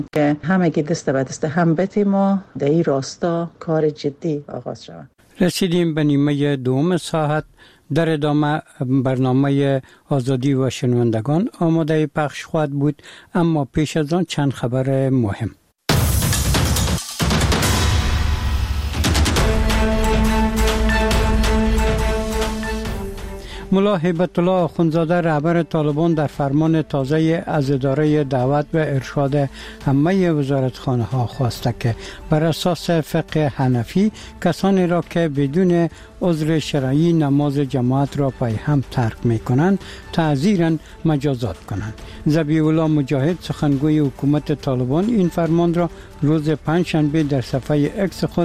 که همگی دست به دست هم بتیم و در این راستا کار جدی آغاز شود. رسیدیم به نیمه دوم ساعت. در ادامه برنامه آزادی و شنوندگان آماده پخش خواهد بود، اما پیش از آن چند خبر مهم. ملا هیبت الله آخوندزاده رهبر طالبان در فرمان تازه از اداره دعوت و ارشاد همه وزارتخانه ها خواسته که بر اساس فقه حنفی کسانی را که بدون عذر شرعی نماز جماعت را پای هم ترک می کنند تعزیراً مجازات کنند. ذبیح الله مجاهد سخنگوی حکومت طالبان این فرمان را روز پنجشنبه در صفحه اکس خود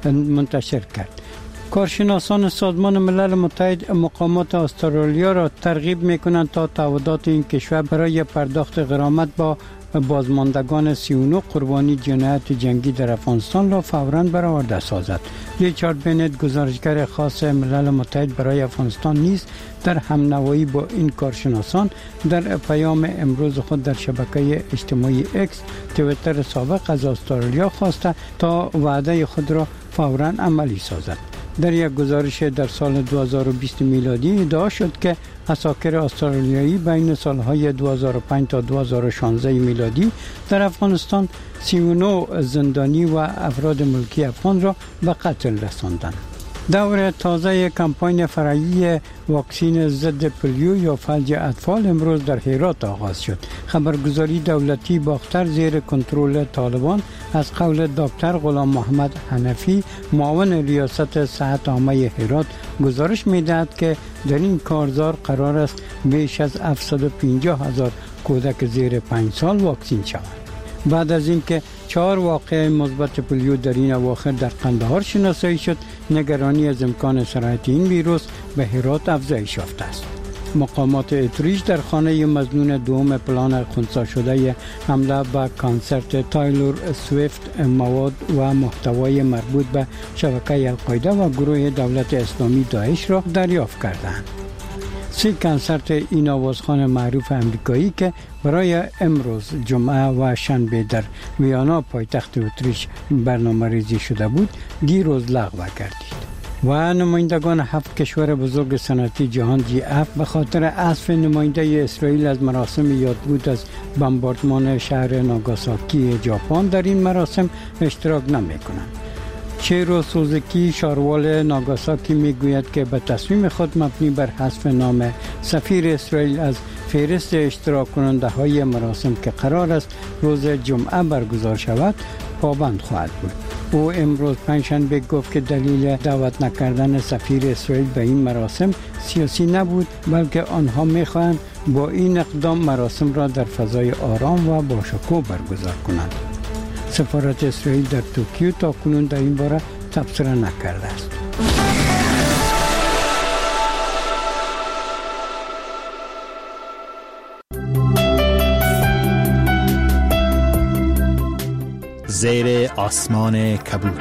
منتشر کرد. کارشناسان سازمان ملل متحد مقامات استرالیا را ترغیب می‌کنند تا تعهدات این کشور برای پرداخت غرامت با بازماندگان 39 قربانی جنایت جنگی در افغانستان را فوراً برآورده سازد. ریچارد بنت گزارشگر خاص ملل متحد برای افغانستان نیز در همنوایی با این کارشناسان در پیام امروز خود در شبکه اجتماعی اکس توییتر سابق از استرالیا خواسته تا وعده خود را فوراً عملی سازد. در یک گزارش در سال 2020 میلادی ادعا شد که عساکر استرالیایی بین سالهای 2005 تا 2016 میلادی در افغانستان 39 زندانی و افراد ملکی افغان را به قتل رساندند. دور تازه کمپاین فرعی واکسین ضد پولیو یا فلج اطفال امروز در هرات آغاز شد. خبرگزاری دولتی باختر زیر کنترل طالبان از قول دکتر غلام محمد حنفی معاون ریاست صحت عامه هرات گزارش می‌دهد که در این کارزار قرار است بیش از 750,000 کودک زیر 5 سال واکسین شوند. بعد از اینکه 4 واقعه مثبت پولیو در این اواخر در قندهار شناسایی شد، نگرانی از امکان سرایت این ویروس به هرات افزایش یافته است. مقامات اتریش در خانه مظنون دوم پلان خنثی شده حمله به کنسرت تایلور سویفت مواد و محتوای مربوط به شبکه القاعده و گروه دولت اسلامی داعش را دریافت کردند. 3 کنسرت این آوازخوان معروف امریکایی که برای امروز جمعه و شنبه در ویانا پایتخت اتریش برنامه ریزی شده بود دیروز لغو گردید. و نمایندگان 7 کشور بزرگ صنعتی جهان G7 به خاطر حذف نماینده اسرائیل از مراسم یادبود از بمباردمان شهر ناگاساکی ژاپن در این مراسم اشتراک نمی‌کنند. چیرو سوزوکی شاروال ناگاساکی میگوید که به تصمیم خود مبنی بر حذف نام سفیر اسرائیل از فهرست اشتراک کننده های مراسم که قرار است روز جمعه برگزار شود پابند خواهد بود. او امروز پنجشنبه گفت که دلیل دعوت نکردن سفیر اسرائیل به این مراسم سیاسی نبود، بلکه آنها میخواهند با این اقدام مراسم را در فضای آرام و باشکوه برگزار کنند. سفارت اسرائیل در توکیو تا کنون در این باره تبصره نکرده است. زیر آسمان کبود.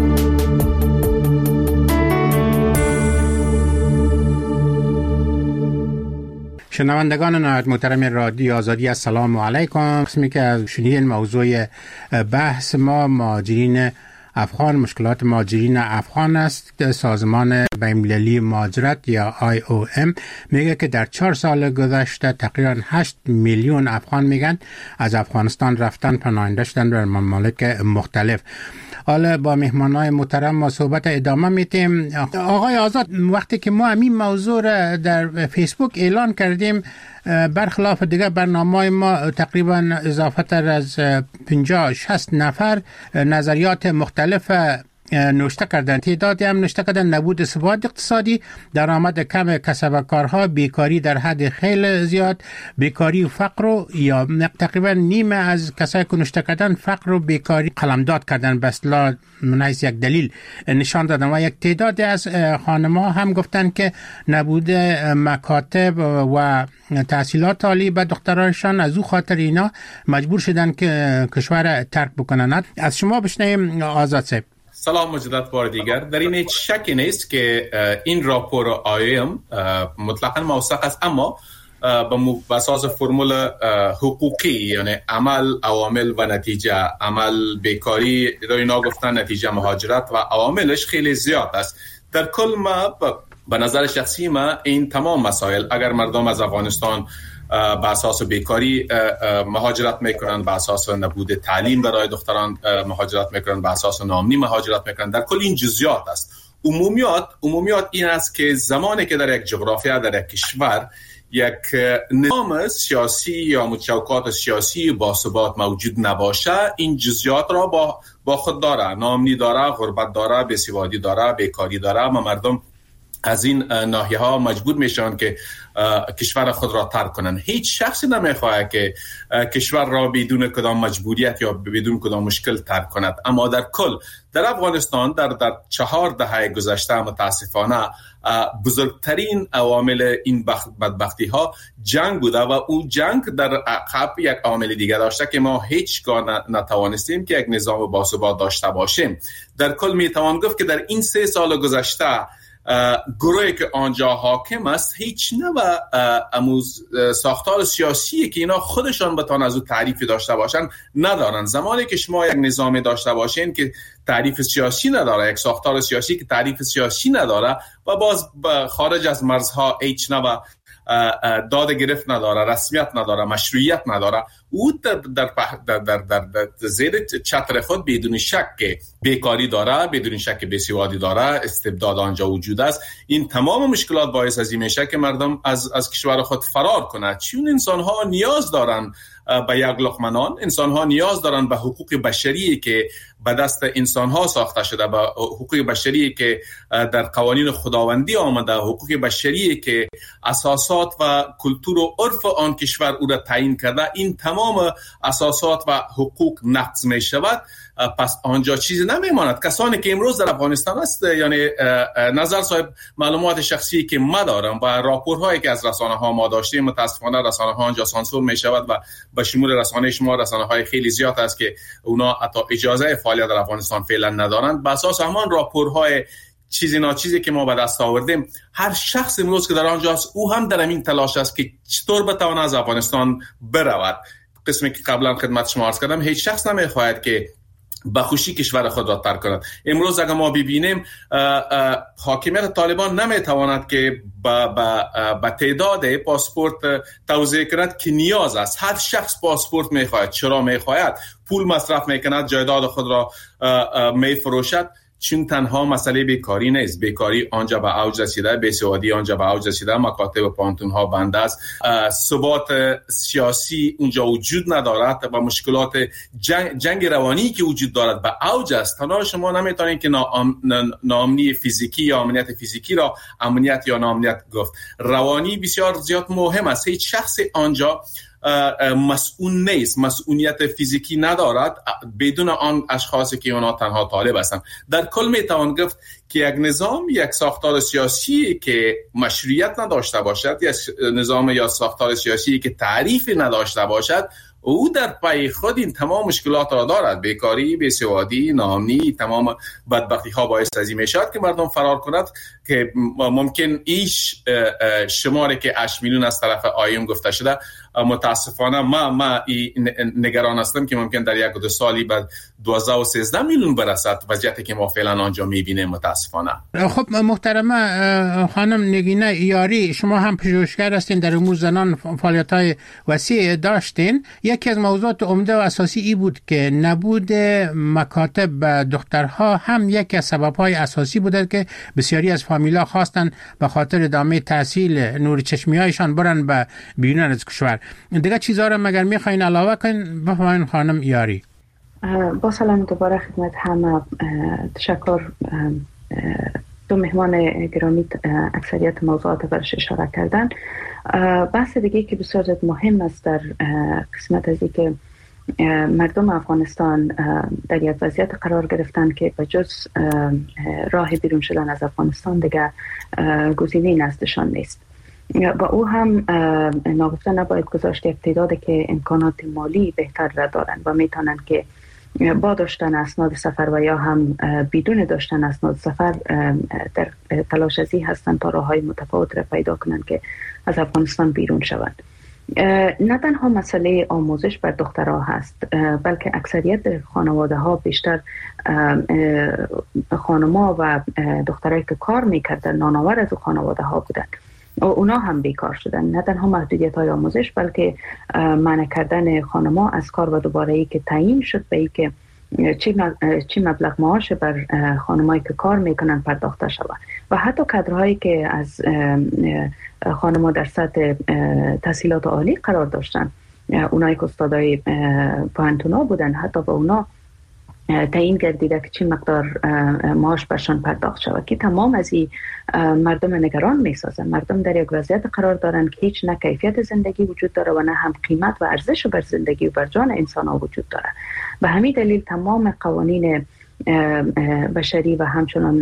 شنوندگان نهایت محترم رادیو آزادی، السلام علیکم. قسمی که از شنیدن موضوع بحث ما مهاجرین افغان، مشکلات مهاجرین افغان است. سازمان بین‌المللی مهاجرت یا IOM میگه که در 4 سال گذشته تقریبا 8 میلیون افغان میگن از افغانستان رفتن، پناهنده شدن در ممالک مختلف. حالا با مهمانای محترم ما صحبت ادامه میتیم. آقای آزاد، وقتی که ما همین موضوع را در فیسبوک اعلان کردیم، برخلاف دیگر برنامه‌های ما تقریبا اضافه تر از 50-60 نفر نظریات مختلف نوشته کردن. تعدادی هم نوشته کردن نبود ثبات اقتصادی، درآمد کم کسب و کارها، بیکاری در حد خیلی زیاد، بیکاری و فقر، یا تقریبا نیمه از کسایی که نوشته کردن فقر و بیکاری قلمداد کردن، به اصطلاح من از یک دلیل نشان دادن. و یک تعدادی از خانم‌ها هم گفتن که نبود مکاتب و تحصیلات عالی به دخترانشان، از او خاطر اینا مجبور شدن که کشور ترک بکنن. از شما بشنویم آزاد صاحب. سلام مجدد بار دیگر. در این هیچ شکی نیست که این راپور IOM مطلقاً موثق است، اما به اساس فرمول حقوقی، یعنی عمل، عوامل و نتیجه. عمل بیکاری، اینا گفتن، نتیجه مهاجرت و عواملش خیلی زیاد است. در کل ما به نظر شخصی ما این تمام مسائل، اگر مردم از افغانستان به اساس بیکاری مهاجرت میکنن، به اساس نبود تعلیم برای دختران مهاجرت میکنن، به اساس ناامنی مهاجرت میکنن، در کل این جزئیات است. عمومیات این است که زمانی که در یک جغرافیا، در یک کشور، یک نظام سیاسی یا متشوکات سیاسی باثبات موجود نباشه، این جزئیات را با خود داره. ناامنی داره، غربت داره، بیسوادی داره، بیکاری داره و مردم از این ناحیه ها مجبور میشن که کشور خود را ترک کنن. هیچ شخصی نمیخواد که کشور را بدون کدام مجبوریت یا بدون کدام مشکل ترک کند. اما در کل در افغانستان در 4 دهه گذشته متاسفانه بزرگترین عوامل این بدبختی ها جنگ بوده و اون جنگ در عقب یک عامل دیگه داشته که ما هیچگاه نتوانستیم که یک نظام باثبات داشته باشیم. در کل میتوان گفت که در این 3 سال گذشته گروهی که آنجا حاکم است هیچ نوع ساختار سیاسی که اینا خودشان بتوان از او تعریفی داشته باشن ندارن. زمانی که شما یک نظام داشته باشین که تعریف سیاسی نداره، یک ساختار سیاسی که تعریف سیاسی نداره و باز خارج از مرزها هیچ نوع داد گرفت نداره، رسمیت نداره، مشروعیت نداره، او در زیر چتر خود بدون شک بیکاری داره، بدون شک بیسوادی داره، استبداد آنجا وجود است. این تمام مشکلات باعث از این میشه که مردم از کشور خود فرار کنند، چون انسان ها نیاز دارن به یک لقمه نان، انسان ها نیاز دارن به حقوق بشری که به دست انسان ها ساخته شده، به حقوق بشری که در قوانین خداوندی آمده، حقوق بشری که اساسات و کلتور و عرف آن کشور او را تعیین کرده. این تمام اساسات و حقوق نقض می شود، پس آنجا چیزی نمیماند. کسانی که امروز در افغانستان است، یعنی نظر صاحب معلومات شخصی که ما دارم و راپورهایی که از رسانه ها ما داشتیم، متاسفانه رسانه ها آنجا سانسور می شود و به شمول رسانه شما رسانه های خیلی زیاد است که اونا حتی اجازه فعالیت در افغانستان فعلا ندارند. به اساس همان راپورهای چیزی که ما به دست آوردیم، هر شخص امروز که در آنجاست او هم در این تلاش است که چطور بتواند از افغانستان برود. قسمی که قبلا خدمت شما عرض کردم، هیچ شخص نمیخواهد که به خوشی کشور خود را ترک کند. امروز اگر ما ببینیم حاکمیت طالبان نمیتواند که با تعداد پاسپورت توزیع کند که نیاز است. هر شخص پاسپورت میخواهد. چرا میخواهد؟ پول مصرف میکند، جایداد خود را میفروشد. چون تنها مسئله بیکاری نیست، بیکاری آنجا به اوج رسیده، بیسوادی آنجا به اوج رسیده، مکاتب و پانتون ها بند است، ثبات سیاسی اونجا وجود ندارد و مشکلات جنگ روانی که وجود دارد به اوج است. تنها شما نمیتونید که ناامنی فیزیکی یا امنیت فیزیکی را امنیت یا ناامنیت گفت. روانی بسیار زیاد مهم است. هیچ شخص آنجا مسئول نیست، مسئولیت فیزیکی ندارد بدون آن اشخاصی که اونا تنها طالب هستند. در کل میتوان گفت که یک نظام، یک ساختار سیاسی که مشروعیت نداشته باشد، یا نظام یا ساختار سیاسی که تعریف نداشته باشد، او در پای خود این تمام مشکلات را دارد. بیکاری، بیسوادی، ناامنی، تمام بدبختی ها باعث از این میشود که مردم فرار کند که ممکن ایش شماری که 8 میلیون از طرف آیوم گفته شده. متاسفانه ما نگران هستم که ممکن در 1-2 سالی بعد 12 و 13 میلیون برسد، وضعیتی که ما فعلا آنجا میبینیم متاسفانه. خب محترمه خانم نگینه یاری، شما هم پژوهشگر هستین، در امور زنان فعالیت‌های وسیع داشتین. یکی از موضوعات عمده و اساسی ای بود که نبود مکاتب دخترها هم یکی از سبب‌های اساسی بوده که بسیاری از فامیل‌ها خواستن به خاطر ادامه تحصیل نور چشمی‌هایشان برن به بیرون از کشور. دیگه چیزا رو مگر می‌خواین علاوه کنین؟ بفرمایید خانم یاری. با سلام دوباره خدمت همه. تشکر. دو مهمان گرامی اکثریت موضوعات برش اشاره کردن. بحث دیگه که بسیار مهم است در قسمت از اینکه مردم افغانستان در یک وضعیت قرار گرفتن که بجز راه بیرون شدن از افغانستان دیگه گزینه‌ای نزدشان نیست و او هم ناگفته نباید گذاشت یک تعدادی که امکانات مالی بهتر را دارند و میتونند که با داشتن اسناد سفر و یا هم بدون داشتن اسناد سفر در تلاش ازی هستند تا راههای متفاوت را پیدا کنند که از افغانستان بیرون شوند. نه تنها مسئله آموزش بر دخترها هست، بلکه اکثریت خانواده ها بیشتر خانما و دخترایی که کار میکردن نانآور از خانواده ها بودند. اونا هم بیکار شدن. نه تنها محدودیت های آموزش بلکه منع کردن خانما از کار و دوباره ای که تعیین شد به ای که چی مبلغ معاش بر خانمایی که کار میکنن پرداخته شود و حتی کادرهایی که از خانما در سطح تحصیلات عالی قرار داشتن، اونایی که استادای پانتونا بودن، حتی به اونا تعیین گردیده که چی مقدار معاش برشان پرداخت شود که تمام از این مردم نگران میسازن. مردم در یک وضعیت قرار دارن که هیچ نه کیفیت زندگی وجود داره و نه هم قیمت و ارزش بر زندگی و بر جان انسان ها وجود داره. به همین دلیل تمام قوانین بشری و همچنان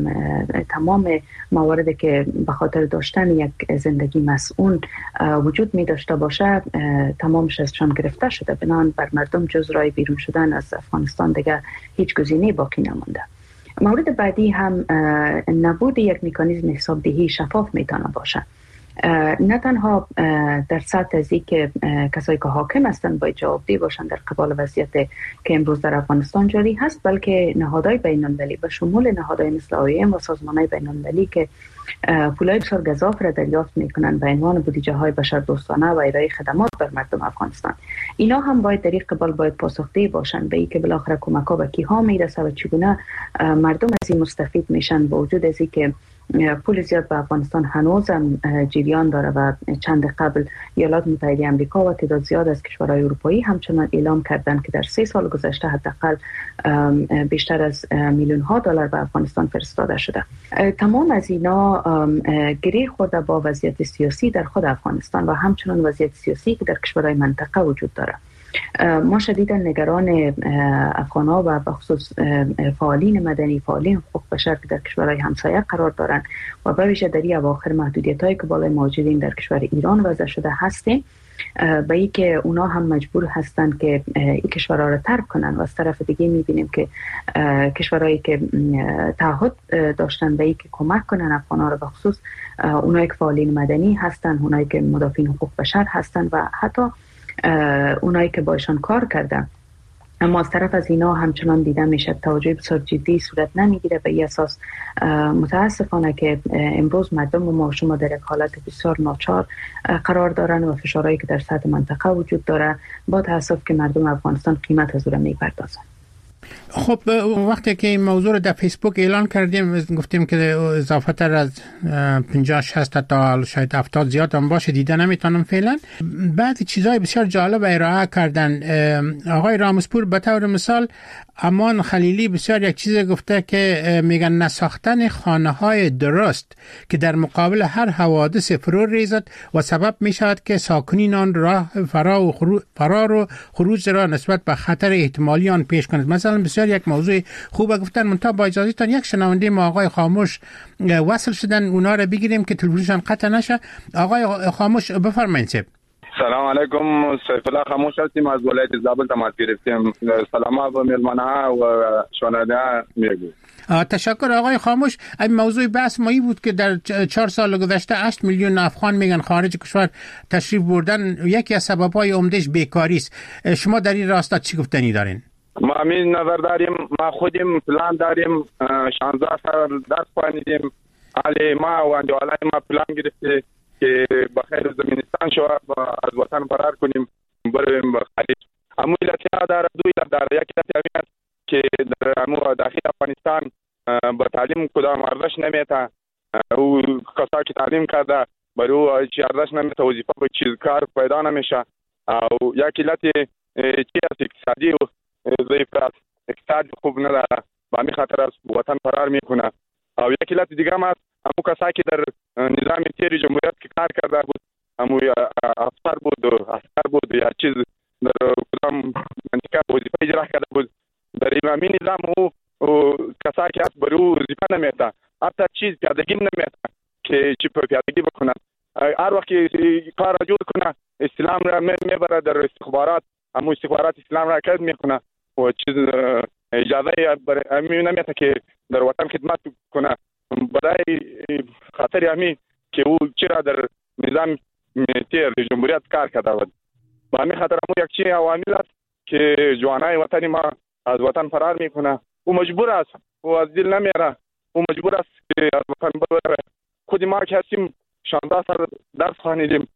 تمام مواردی که به خاطر داشتن یک زندگی مسئول وجود می داشته باشه تمامش ازشان گرفته شده. بنابراین بر مردم جز راه بیرون شدن از افغانستان دیگه هیچ گزینه‌ای باقی نمونده. مورد بعدی هم نبود یک مکانیزم حسابدهی شفاف میتونه باشه. نه تنها در سطح ازی که کسایی که حاکم هستند باید جوابدهی باشند در قبال وضعیت که امروز در افغانستان جاری هست، بلکه نهادهای بین‌المللی به شمول نهادهای مثل OIM و سازمانهای بین‌المللی که پولای بسیار گزاف را دریافت میکنند به عنوان بودجه های بشردوستانه و ارائه خدمات بر مردم افغانستان، اینا هم باید در این قبال باید پاسخدهی باشند به این که بالاخره کمک ها به کیها میرسه و چگونه مردم از این مستفید میشن، با وجود از این که پول زیاد به افغانستان هنوزم جریان داره و چند قبل ایالات متحده آمریکا و تعداد زیاد از کشورهای اروپایی همچنان اعلام کردند که در 3 سال گذشته حداقل بیشتر از میلیون ها دلار به افغانستان فرستاده شده. تمام از اینا گره خورده با وضعیت سیاسی در خود افغانستان و همچنان وضعیت سیاسی که در کشورهای منطقه وجود داره. ما شدیدا نگران افغان‌ها و بخصوص فعالین مدنی، فعالین حقوق بشر که در کشورهای همسایه قرار دارند و به ویژه در این اواخر محدودیت‌هایی که بالای مهاجرین در کشور ایران وضع شده هستیم، به این که اونا هم مجبور هستند که این کشورها را ترک کنن و از طرف دیگه می‌بینیم که کشورهایی که تعهد داشتن به این که کمک کنن افغان‌ها را، بخصوص اونایی که فعالین مدنی هستند، اونایی که مدافعین حقوق بشر هستند و حتی اونایی که باشان کار کردن، اما از طرف از اینا همچنان دیده میشه توجه بسیار جدی صورت نمیگیره. به این اساس متاسفانه که امروز مردم و ما شما در یک حالت بسیار ناچار قرار دارن و فشارهایی که در سطح منطقه وجود داره با تاسف که مردم افغانستان قیمت از اون میپردازن. خب وقتی که این موضوع رو در فیسبوک اعلان کردیم گفتیم که اضافه تر از 50-60 تا شاید 70 زیاد هم باشه دیده نمیتونم فعلا. بعضی چیزای بسیار جالب ارائه کردن. آقای رامسپور به طور مثال امان خلیلی بسیار یک چیز گفته که میگن نساختن خانه‌های درست که در مقابل هر حوادث فرو ریزد و سبب میشود که ساکنین آن راه فرار و خروج را نسبت به خطر احتمالی آن پیش کنند. مثلا بسیار یک موضوع خوبه گفتن. منتها با اجازهتان یک شنونده ما آقای خاموش وصل شدن، اونا رو بگیریم که تلفنشان قطع نشه. آقای خاموش بفرمایید. سلام علیکم، سیف الله خاموش هستیم از ولایت زابل تماس گرفتیم. سلام به مهمان‌ها و شنونده‌ها میگم. تشکر آقای خاموش. این موضوع بحث مایی بود که در 4 سال گذشته 8 میلیون افغان میگن خارج کشور تشریف بردن، یکی از سبب‌های عمده‌اش بیکاری است. شما در این راستا چی گفتنی دارین؟ ما همین نظر داریم، ما خودیم پلان داریم، 16 سال درس خوانیدیم، علی ما و اندوالای ما پلان گرفته که بخیر زمینستان شو از وطن فرار کنیم بریم به خارج. اما علت داره، دو علت داره. یک علت هست که در داخل افغانستان با تعلیم کدام ارزش نمیته، او کسایی که تعلیم کرده برای او چی ارزش نمیته، وظیفه به چیز کار پیدا نمیشه. او یک علت چی است اقتصادی و ضعیف است، اقتصاد خوب نداره، با همین خاطر از وطن فرار میکنه. او یک علت دیگه هم است، همون کسایی که در نظام تیر جمهوریت که کار کرده بود، همون افسر بود و عسکر بود یا چیز در کدام منطقه وظیفه اجرا کرده بود، در همین نظام او کسایی که است برای او وظیفه نمیته، حتی چیز پیادگی نمیته که چی پیادگی بکنن. هر وقت کار را جور کنه، اسلام را میبره در استخبارات، همون استخبارات اسلام را قید میکنه و چیز اجازه امی نمیده که در وطن خدمت کنه برای خاطر امی که او چرا در نظام تیر جمهوریت کار کرده بود. با همین خاطر یک چیز عوامل است که جوانای وطنی ما از وطن فرار میکنه. او مجبور است و از دل نمیره. او مجبور است که از وطن بره. خود ما که هستیم 16 سال درس خوانیدیم.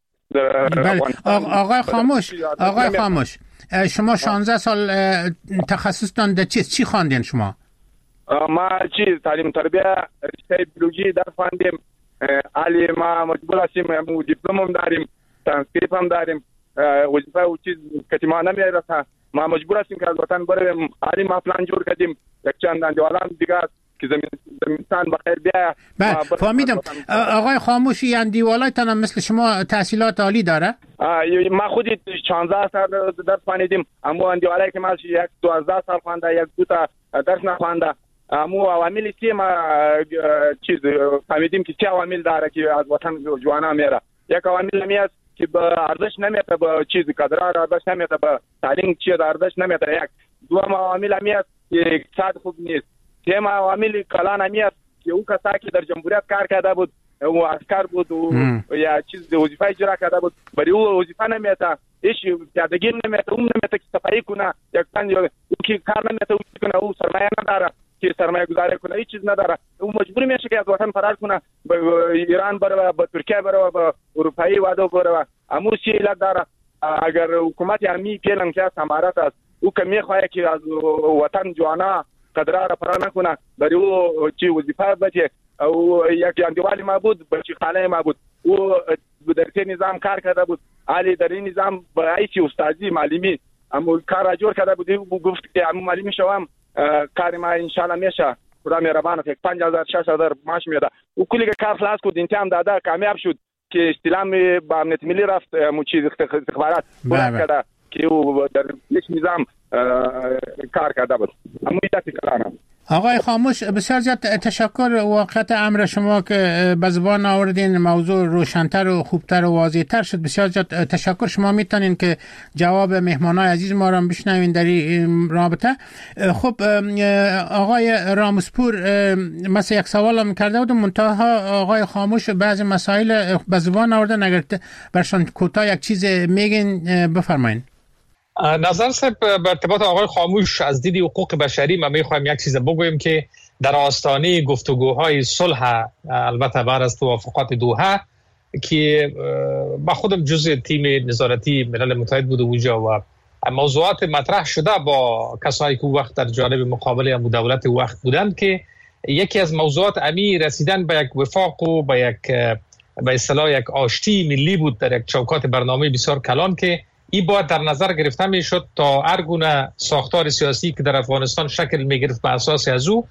آقای خاموش شما 16 سال تخصصتان در چی خواندین شما؟ ما تعلیم تربیه رشته بیولوژی درس خواندیم. علی ما مجبور هستیم دیپلم هم داریم، ترانسکریپت هم داریم. وظیفه و چیز که ما نمیرسه ما مجبور هستیم که از وطن بریم. علی ما پلان جور کردیم یک چند انجوالان دیگه که زمینستان بخیر بیا. فهمیدم. آقای خاموش این دیوالایتان مثل شما تحصیلات عالی داره؟ ما خودی 16 سال درس خواندیم. اما دیوالایی که ما 12 سال خوانده، یک دو تا درس نخوانده. اما عواملی که ما چیز فهمیدیم که چه عوامل داره که از وطن جوانا میره. یک عوامل میاد که به ارزش نمیده، به چیز قدرت ارزش نمیده، به تعلیم چیز ارزش نمیده. یک دوم عوامل میاد که اقتصاد خوب نیست. سوم عوامل کلان میاد که او کسایی که در جمهوریت کار کرده بود و عسکر بود و یا چیز وظیفه اجرا کرده بود برای او وظیفه نمیده، هیچ پیادگی نمیده، اون نمیده که صفایی کنه، یک تن او که کار نمیده او کنه، او سرمایه نداره که سرمایه گذاری کنه، هیچ چیز نداره. او مجبور میشه که از وطن فرار کنه، به ایران بره، به ترکیه بره، به اروپایی وادو بره. اما چی علت داره؟ اگر حکومت امی پیلن که سمارت است او که میخواه که از وطن جوانا قدرت را فرار نکنه، برای او چی وظیفه بده. او یک اندیوالی ما بود، بچی خاله ما بود، او در این نظام کار کرده بود. علی در این نظام با ایسی استادی معلمی اما کار را جور کرده بود. او گفت که اما معلمی شوم کار ما انشالله میشه، خدا مهربان است، 5000 6000 معاش میده. او کلی که کار خلاص کرد، امتحان داده، کامیاب شد که استلام با امنیت ملی رفت، چیز استخبارات کرده که او در یک نظام کار کرده بود. اما ایداتی کلانم. آقای خاموش بسیار زیاد تشکر. واقعیت امر شما که به زبان آوردین موضوع روشن‌تر و خوبتر و واضح‌تر شد. بسیار زیاد تشکر. شما میتونین که جواب مهمانای عزیز ما را بشنوین در این رابطه. خب آقای رامسپور مثلا یک سوالم کرده بودم، منتها آقای خاموش بعضی مسائل به زبان آوردن، اگر برشان کوتاه یک چیز میگین بفرمایید. نظر صاحب به ارتباط آقای خاموش از دید حقوق بشری ما میخوایم یک چیز بگویم که در آستانه گفتگوهای صلح، البته بعد از توافقات دوحه که با خودم جزء تیم نظارتی ملل متحد بود اونجا و موضوعات مطرح شده با کسایی که وقت در جانب مقابل دولت وقت بودند که یکی از موضوعات امی رسیدن به یک وفاق و به اصطلاح یک آشتی ملی بود در یک چوکات برنامه بسیار کلان که این باید در نظر گرفته می شد تا هر گونه ساختار سیاسی که در افغانستان شکل می گرفت به اساس از او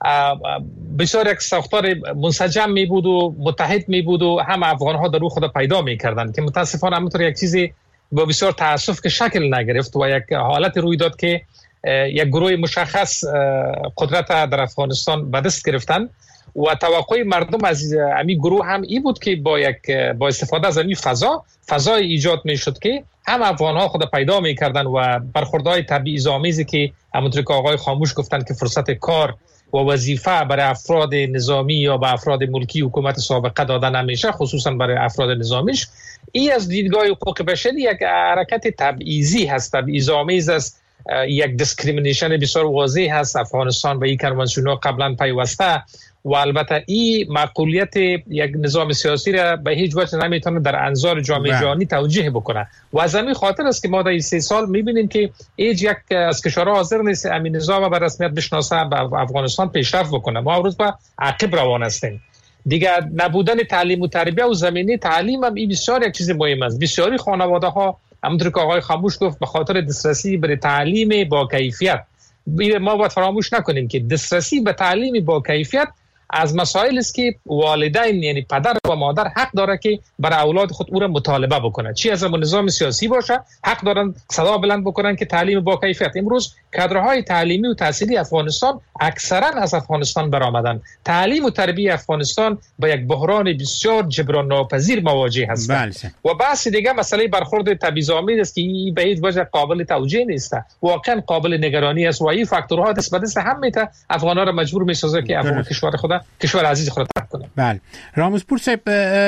بسیار یک ساختار منسجم می بود و متحد می بود و هم افغان ها در او خود پیدا می کردند که متاسفانه همونطور یک چیزی با بسیار تاسف که شکل نگرفت و یک حالت روی داد که یک گروه مشخص قدرت در افغانستان به دست گرفتن و توقع مردم از امی گروه هم این بود که با استفاده از امی فضای ایجاد می شد که هم افغان ها خود پیدا می کردن و برخوردهای تبعیض‌آمیزی که همونطور که آقای خاموش گفتن که فرصت کار و وظیفه برای افراد نظامی یا به افراد ملکی حکومت سابقه دادن نمیشه، خصوصا برای افراد نظامیش. این از دیدگاه حقوق بشری یک حرکت تبعیضی هست، تبعیض‌آمیز است، یک دیسکریمینیشن بسیار واضح هست. افغانستان به این کنوانسیون قبلا پیوسته و البته این معقولیت یک نظام سیاسی را به هیچ وجه نمیتونه در انظار جامعه جهانی توجیه بکنه و از همین خاطر است که ما در 3 سال میبینیم که هیچ یک از کشورها حاضر نیست همین نظام به رسمیت بشناسه، به افغانستان پیشرفت بکنه. ما امروز به عقب روان هستیم. دیگه نبودن تعلیم و تربیت و زمینه تعلیم هم این بسیار یک چیز مهم است. بسیاری خانواده ها همونطور که آقای خاموش گفت به خاطر دسترسی به تعلیم با کیفیت، ما باید فراموش نکنیم که دسترسی به تعلیم با کیفیت از مسائل است که والدین یعنی پدر و مادر حق داره که برای اولاد خود او را مطالبه بکنه، چی از نظام سیاسی باشه حق دارن صدا بلند بکنن که تعلیم با کیفیت. امروز کادرهای تعلیمی و تحصیلی افغانستان اکثرا از افغانستان برآمدن. تعلیم و تربیت افغانستان با یک بحران بسیار جبران ناپذیر مواجه هست. و بحث دیگه مسئله برخورد تبعیض‌آمیز است که به هیچ وجه قابل توجیه نیست، واقعا قابل نگرانی است و این فاکتورها دست به دست هم میته افغان‌ها را مجبور می‌سازه که افغان کشور عزیز خود ترک کنه. بله رامزپور صاحب،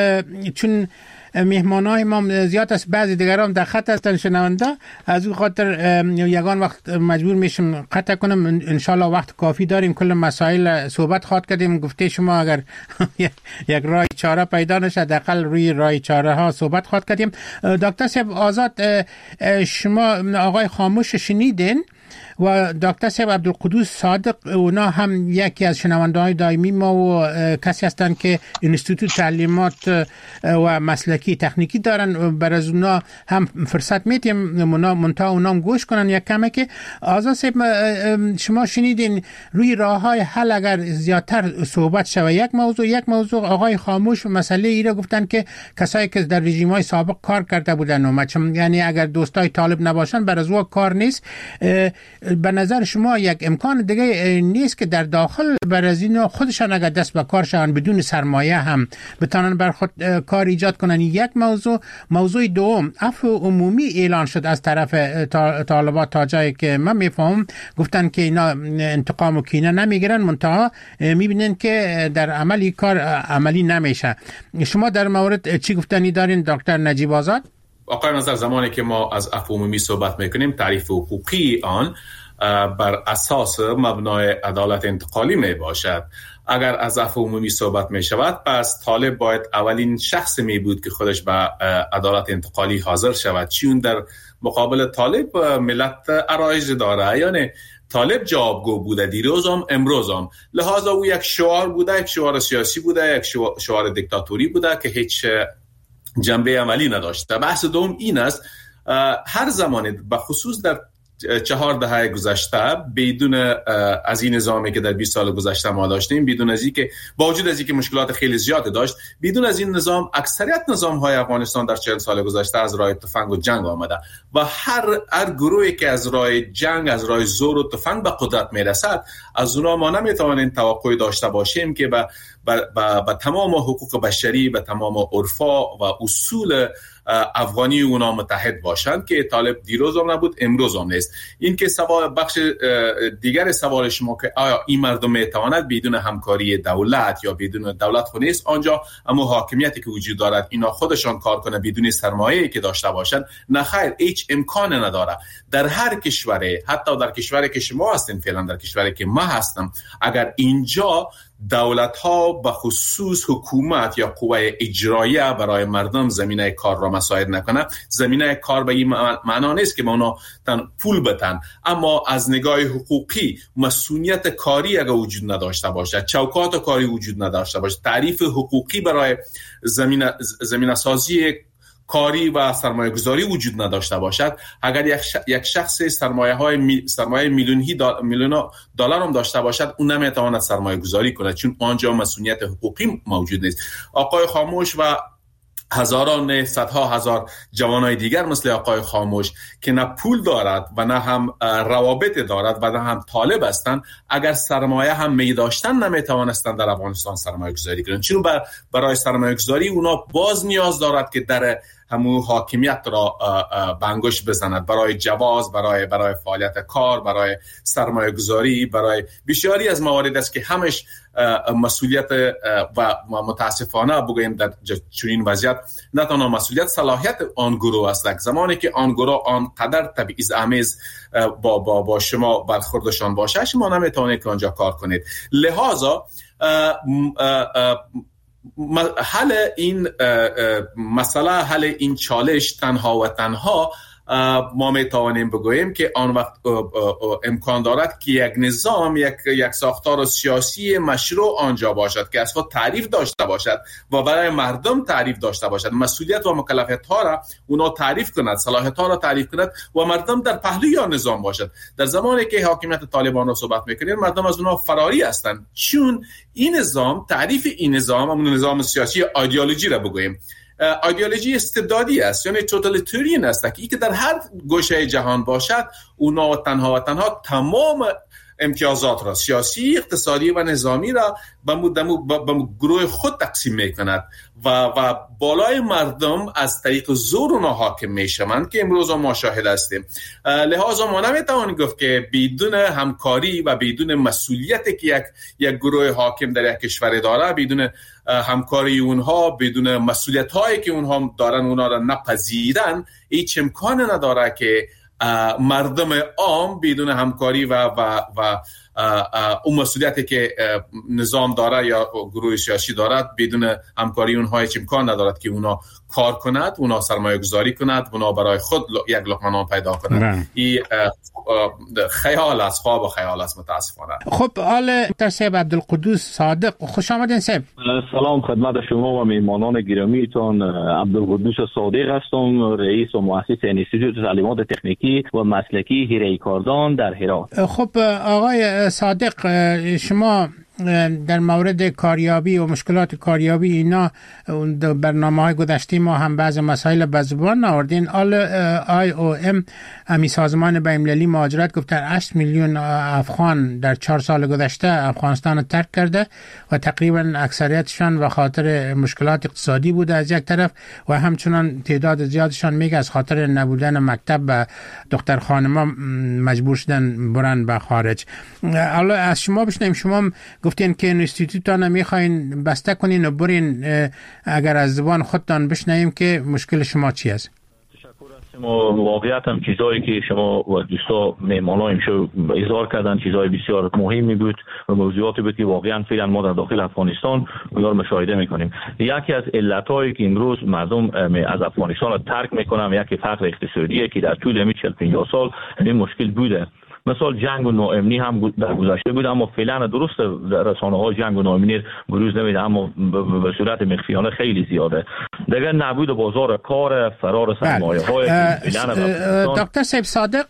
چون مهمانای ما زیاد است، بعضی دیگران در خط هستن شنونده، از اون خاطر یگان وقت مجبور میشم قطع کنم. انشالله وقت کافی داریم، کل مسائل صحبت خواهد کردیم. گفته شما اگر یک راه چاره پیدا نشه حداقل روی راه چاره ها صحبت خواهد کردیم. دکتر صاحب آزاد، شما آقای خاموش شنیدین و دکتر صاحب عبدالقدوس صادق، اونا هم یکی از شنونده‌های دائمی ما و کسی هستند که انستیتوت تعلیمات و مسلکی تکنیکی دارن. بر از اونا هم فرصت میتیم منتها اونا هم گوش کنن یک کمه. که آزاد صاحب، شما شنیدین روی راه‌های حل اگر زیادتر صحبت شود. یک موضوع آقای خاموش مسئله ای را گفتن که کسایی که در رژیم‌های سابق کار کرده بودن، یعنی اگر دوستای طالب نباشن بر از او کار نیست. به نظر شما یک امکان دیگه نیست که در داخل بر از اینا خودشان اگر دست به کار شوند بدون سرمایه هم بتانن بر خود کار ایجاد کنن؟ یک موضوع دوم، عفو عمومی اعلان شد از طرف طالبات تا جایی که من میفهمم، گفتن که اینا انتقام و کینه نمیگیرن، منتها میبینن که در عملی کار عملی نمیشه. شما در مورد چی گفتنی دارین دکتر نجیب آزاد؟ آقای نظر، زمانی که ما از عفو عمومی صحبت میکنیم، تعریف حقوقی آن بر اساس مبنای عدالت انتقالی می باشد. اگر از عفو عمومی صحبت می شود، پس طالب باید اولین شخص می بود که خودش به عدالت انتقالی حاضر شود، چون در مقابل طالب ملت عرایض داره، یعنی طالب جوابگو بوده دیروز هم امروز هم، لحاظا او یک شعار بوده، یک شعار سیاسی بوده، یک شعار دیکتاتوری بوده که هیچ جنبه عملی نداشته. بحث دوم این است، هر زمانی به خصوص در 4 دهه گذشته، بدون از این نظامی که در 20 سال گذشته ما داشتیم، بدون از اینکه با وجود از اینکه مشکلات خیلی زیاد داشت، بدون از این نظام اکثریت نظام‌های افغانستان در 40 سال گذشته از راه تفنگ و جنگ آمده و هر گروهی که از راه جنگ، از راه زور و تفنگ به قدرت میرسد، از اونها ما نمیتوانیم توقع داشته باشیم که به تمام حقوق بشری، به تمام عرفا و اصول افغانی اونا متحد باشند که طالب دیروز هم نبود امروز هم نیست. این که بخش دیگر سوال شما که آیا این مردم میتواند بدون همکاری دولت یا بدون دولت خود نیست آنجا اما حاکمیتی که وجود دارد اینا خودشان کار کنه بدون سرمایه‌ای که داشته باشند؟ نه خیر، هیچ امکان نداره. در هر کشوری، حتی در کشوری که شما هستین فعلا، در کشوری که ما هستم، اگر اینجا دولت ها به خصوص حکومت یا قوه اجراییه برای مردم زمینه کار را مساعد نکنه، زمینه کار به این معنا نیست که ما اونا پول بتن، اما از نگاه حقوقی مسئولیت کاری اگر وجود نداشته باشه، چوکات کاری وجود نداشته باشه، تعریف حقوقی برای زمینه سازی کاری و سرمایه گذاری وجود نداشته باشد، اگر یک شخص سرمایه میلیون دلار هم داشته باشد، اون نمیتواند سرمایه گذاری کنه، چون آنجا مسئولیت حقوقی موجود نیست. آقای خاموش و هزاران، صدها هزار جوانای دیگر مثل آقای خاموش که نه پول دارد و نه هم روابط دارد و نه هم طالب هستند، اگر سرمایه هم می داشتن نمیتوانستند در افغانستان سرمایه گذاری کنند، چون برای سرمایه گذاری اونا باز نیاز دارد که در همون حاکمیت را بنگوش بزند، برای جواز، برای فعالیت کار، برای سرمایه گذاری، برای بسیاری از موارد است که همش مسئولیت و متاسفانه بگویم در چنین وضعیت نه تنها مسئولیت، صلاحیت آن گروه است. زمانی که آن گروه آنقدر تبعیض‌آمیز با شما برخوردشان باشه، شما نمیتونید که آنجا کار کنید. لذا حل این مسئله، حل این چالش تنها و تنها ما میتوانیم بگوییم که آن وقت امکان دارد که یک نظام، یک ساختار سیاسی مشروع آنجا باشد که از خود تعریف داشته باشد و برای مردم تعریف داشته باشد، مسئولیت و مکلفیت ها را اونا تعریف کند، صلاحیت ها را تعریف کند و مردم در پهلوی آن نظام باشد. در زمانی که حاکمیت طالبان را صحبت میکنیم، مردم از اونا فراری هستند، چون این نظام، تعریف این نظام، همون نظام سیاسی ایدئولوژی را بگوییم، ایدئولوژی استبدادی است، یعنی توتالیتاریان است که در هر گوشه جهان باشد اونا تنها تمام امتیازات را سیاسی، اقتصادی و نظامی را به گروه خود تقسیم میکند و بالای مردم از طریق زور اونا حاکم میشوند که امروز ما شاهد هستیم. لذا ما نمیتوانیم گفت که بدون همکاری و بدون مسئولیتی که یک گروه حاکم در یک کشور داره، بدون همکاری اونها، بدون مسئولیت هایی که اونها دارن اونها را نپذیرن، هیچ امکان نداره که مردم عام بدون همکاری و اون مسئولیتی که نظام داره یا گروه سیاسی دارد، بدون همکاری اونها هیچ امکان ندارد که اونا کار کند، اونا سرمایه گذاری کند، اونا برای خود یک لقمه نان پیدا کند. این خیال است، خواب و خیال است متاسفانه. خب حال صاحب عبدالقدوس صادق، خوش آمدین صاحب. سلام خدمت شما و میهمانان گرامیتان. عبدالقدوس صادق هستم، رئیس و مؤسس انستیتوت تعلیمات تکنیکی و مسلکی حیره کاردان در هرات. خب آقای صادق، شما در مورد کاریابی و مشکلات کاریابی اینا برنامه‌های گذشته ما هم بعض مسائل به زبان آوردین. IOM امی سازمان بین‌المللی مهاجرت گفت 8 میلیون افغان در 4 سال گذشته افغانستان رو ترک کرده و تقریبا اکثریتشان به خاطر مشکلات اقتصادی بوده از یک طرف و همچنان تعداد زیادشان میگه از خاطر نبودن مکتب و دختر خانما مجبور شدن برن به خارج. حالا از شما بشنیم، شما گفتین که انستیتوتان میخواین بسته کنین و برین، اگر از زبان خودتان بشنویم که مشکل شما چی است؟ واقعیت هم چیزایی که شما و دوستا مهمانان شو اظهار کردن چیزای بسیار مهمی بود و موضوعاتی بود که واقعا فعلا ما در داخل افغانستان اونها رو مشاهده میکنیم. یکی از علتایی که امروز مردم از افغانستان رو ترک میکنن یکی فقر اقتصادیه که در طول 40-50 سال این مشکل بوده. مثال جنگ و ناامنی هم در گذشته بود، اما فعلا درست رسانه‌ها جنگ و ناامنی بروز نمیده، اما به صورت مخفیانه خیلی زیاده. دیگه نبود بازار کار، فرار سرمایه‌های دکتر صاحب صادق،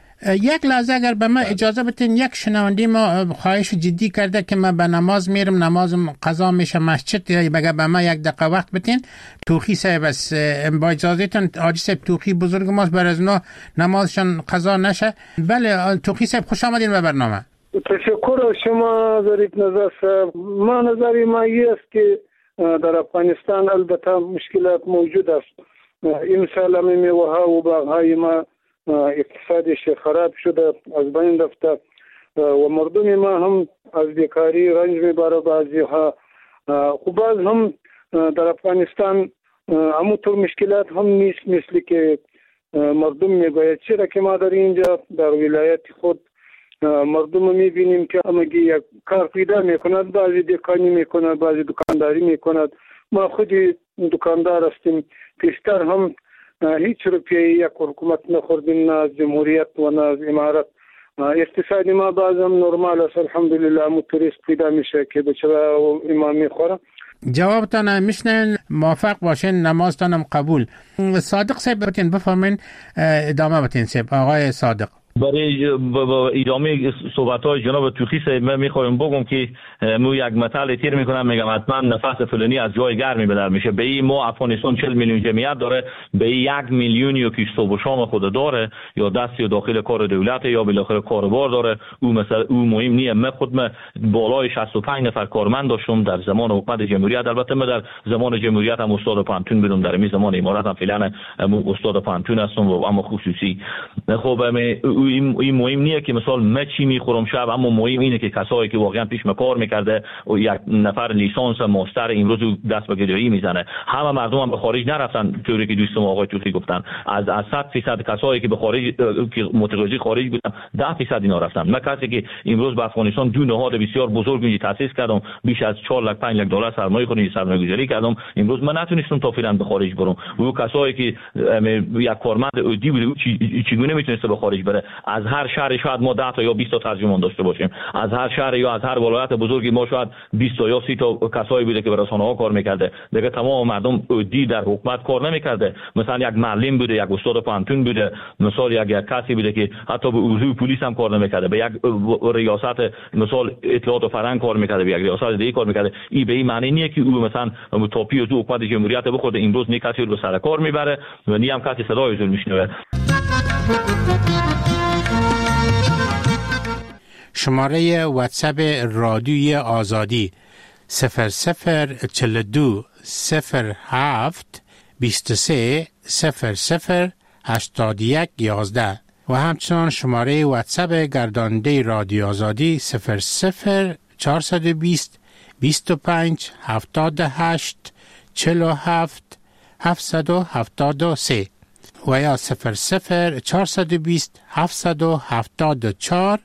یک لحظه اگر به من اجازه بدین، یک شنونده ما خواهش جدی کرده که من به نماز میرم، نمازم قضا میشه مسجد، یا بگه به من یک دقیقه وقت بدین. توخی صاحب است، با اجازهتون حاجی صاحب توخی بزرگ ماست، بر از اونا نمازشان قضا نشه. بله توخی صاحب خوش آمدین به برنامه. تشکر از شما ظریف نظر صاحب. نظری ما است که در افغانستان البته مشکلات موجود است. این سال میوه ها و باغهای ما اقتصادش خراب شده، از بین رفته و مردم ما هم از بیکاری رنج میبره. بعضی ها خب باز هم در افغانستان همونطور مشکلات هم نیست مثل که مردم میگوید. چرا که ما در اینجا در ولایت خود مردم میبینیم که همگی یک کار پیدا میکند، بعضی دکانی میکند، بعضی دکانداری میکند. ما خودی دکاندار هستیم، پیشتر هم هیچ روپیه یک حکومت نخوردیم، نه از جمهوریت و نه از امارت. اقتصادی ما بعضم نرمال است الحمدلله. موتوریست پیدا میشه که بچه امام میخوره. جوابتان میشنن، موافق باشین، نمازتانم قبول. صادق صاحب بتین بفهمین، ادامه بتین صاحب. آقای صادق، برای ادامه صحبت‌های جناب توخی صاحب من می‌خوایم بگم که مو یک مثال تیر می‌کنم، میگم حتما نفس فلانی از جای گرمی به در میشه. به این ما افغانستان 40 میلیون جمعیت داره، به 1 میلیون یا که صبح و شام خود داره، یا دستی داخل کار دولت یا بالاخره کاروبار داره. او مثلا او مهم نیه. من خودم بالای 65 نفر کارمند داشتم در زمان حکومت جمهوریت. البته من در زمان جمهوریت هم استاد پانتون بودم، در این زمان امارات هم فعلا استاد پانتون هستم و اما خصوصی. خب این مهم نیه که مثلا من چی میخورم شب، اما مهم اینه که کسایی که واقعا پیش کار میکرده و یک نفر لیسانس ماستر امروز دست به گدایی میزنه. همه مردم هم به خارج نرفتن، طوری که دوستم آقای توخی گفتن. از 100% کسایی که به خارج که متقاضی خارج بودن 10% اینا رفتن. من کسی که امروز به افغانستان دو نهاد بسیار بزرگ تاسیس کردم، بیش از 4 لک 5 لک دلار سرمایه گذاری کردم. امروز من نتونستم تا فعلا به خارج برم. و کسایی که یک کارمند عادی بود چگونه میتونسته به خارج بره؟ از هر شهر شاید ما 10 تا یا 20 تا ترجمان داشته باشیم، از هر شهر یا از هر ولایت بزرگی ما شاید 20 تا یا 30 تا کسایی بوده که به رسانه‌ها کار میکرده. دیگه تمام مردم عادی در حکومت کار نمیکرده. مثلا یک معلم بوده، یک استاد پانتون بوده، مثلا یک کسی بوده که حتی به عضو پلیس هم کار نمیکرده، به یک ریاست مثلا اطلاعات و فرهنگ کار میکرده، به یک ریاست دیگه کار میکرده. این به این معنی نیست که او مثلا توپی از حکومت جمهوریت بخوره امروز نه کسی رو به سر کار میبره و نه هم کسی صدای او میشنوه. شماره واتساپ رادیوی آزادی 0042 07 23 00 81 11 و همچنان شماره واتساپ گرداننده رادیو آزادی 00 420 25 78 47 773 و یا 00 420 774